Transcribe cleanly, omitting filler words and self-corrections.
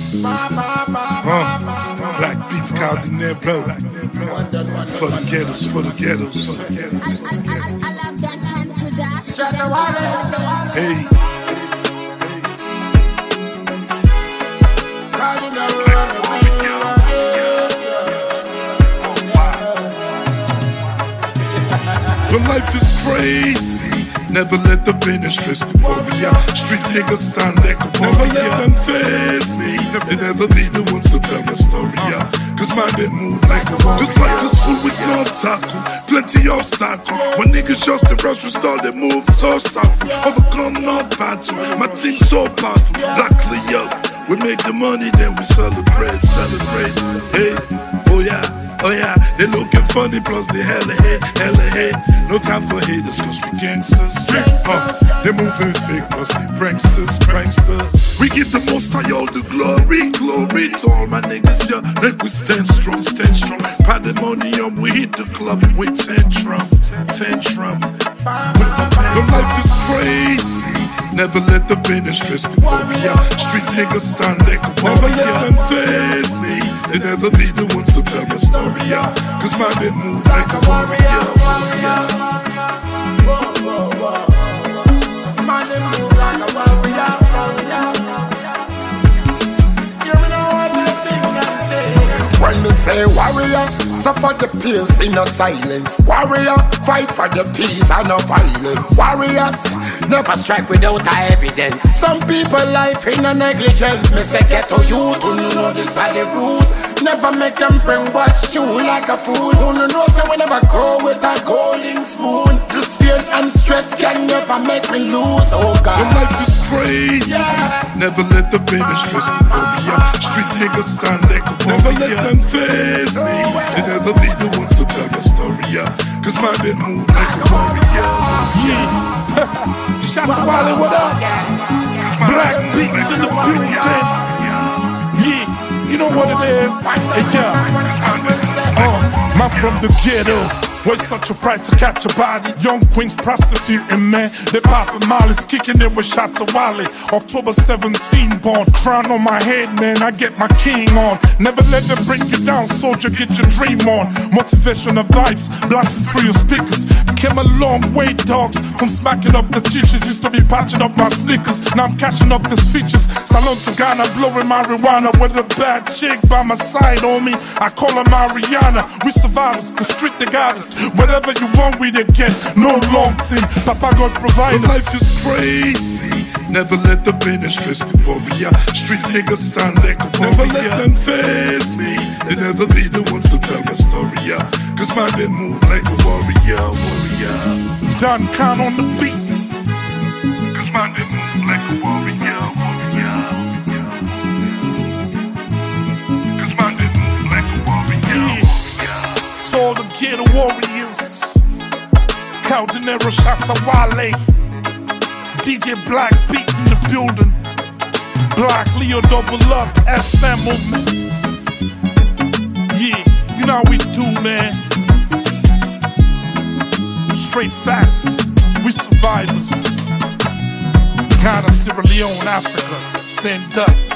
Black beats Caldinero. For the ghettos, for the ghettos. Hey. Your life is crazy. Never let the business stress the warrior. Street niggas stand like a warrior. Never let them face me. They never be the ones to tell my story, yeah. Cause mine they move like a warrior. This life is full with no tackle, plenty obstacle. When niggas just the brush, we start they move so soft. Overcome no battle, my team so powerful. Blackly up, we make the money, then we celebrate, celebrate. Hey, oh yeah. Oh yeah, they looking funny, plus they hella hate. No time for haters, cause we gangsters. They moving fake, plus they pranksters. We give the most high all the glory to all my niggas, yeah. Make we stand strong. Pad the money on, we hit the club with tantrum. Your life is crazy. Never let the business stress the warrior. Street niggas stand like a warrior. Never let them face me. They never be the ones to tell my story, yeah. Cause my they move like a warrior. Cause my they move like a warrior. You know what I sing and say. When me say warrior, suffer the pains in no silence. Warrior, fight for the peace and no violence. Warriors never strike without evidence. Some people life in a negligence. Me say get to you to know this side the route. Never make them bring watch you like a fool. Who know say we never go with a golden spoon. Just fear and stress can never make me lose. Oh God, your life is crazy, yeah. Never let the business stress the warrior. Street niggas stand like a warrior. Never let them face me. They never be the ones to tell my story, yeah. Cause my they move like a warrior. Yeah. Shots to Wally, what up? Black beats in the building. Yeah, you know what it is. Hey, yeah. Man from the ghetto. Was such a pride to catch a body. Young queens prostituting, man. They poppin' mollies, kicking it with shots of Wally. October 17 born. Crown on my head, man. I get my king on. Never let them bring you down, soldier. Get your dream on. Motivational vibes blasting through your speakers. Came a long way, dogs. From smacking up the teachers, used to be patching up my sneakers. Now I'm cashing up these features. Salon to Ghana, blowing marijuana with a bad chick by my side, homie. I call her Mariana. We survivors, the street they got us. Whatever you want, we they get. No long thing, Papa God provide us. Life is crazy. Never let the business stress the warrior. Street niggas stand like a warrior. Never let them face me. They never be the ones to tell my story, yeah. Cause my they move like a warrior. Don Khan on the beat. Cause my they move like a warrior. Cause my they move like a warrior. To all the ghetto warriors. Caldinero, shots of Wale. DJ Black beat in the building. Black Leo double up, SM movement. Yeah, you know how we do, man. Straight facts, we survivors. Ghana, Sierra Leone, Africa, stand up.